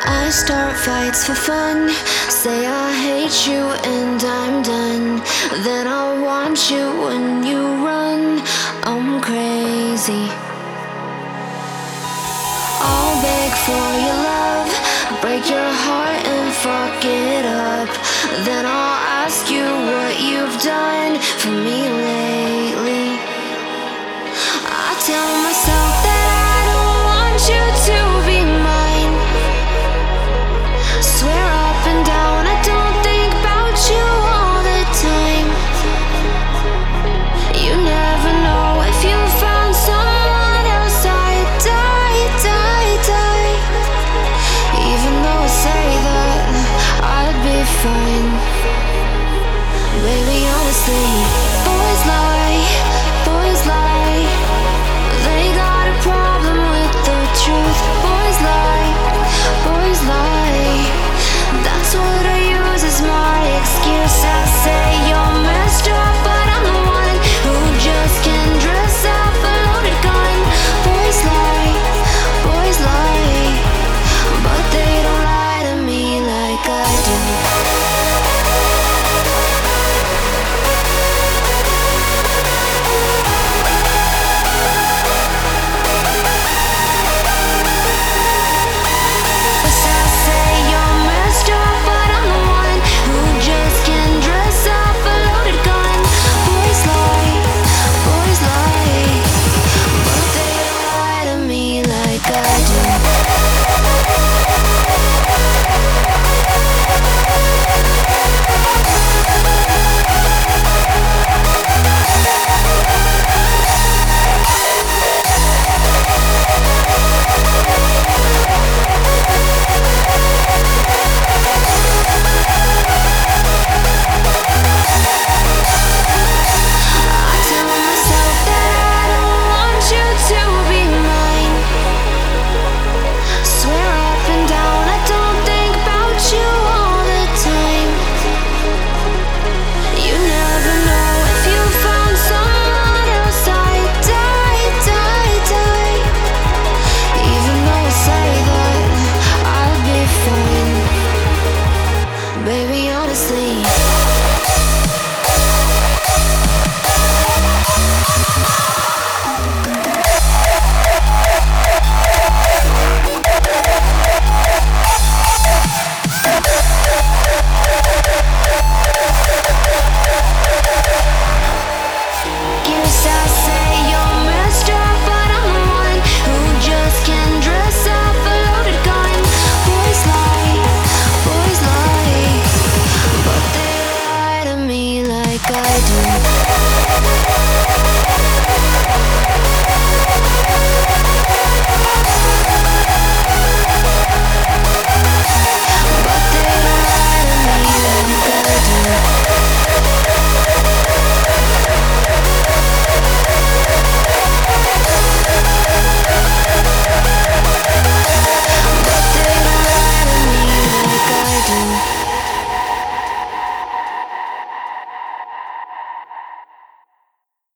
I start fights for fun, say I hate you and I'm done. Then I want you when you run. I'm crazy. I'll beg for your love, break your heart and fuck it up. Then I'll ask you what you've done for me lately. I tell myself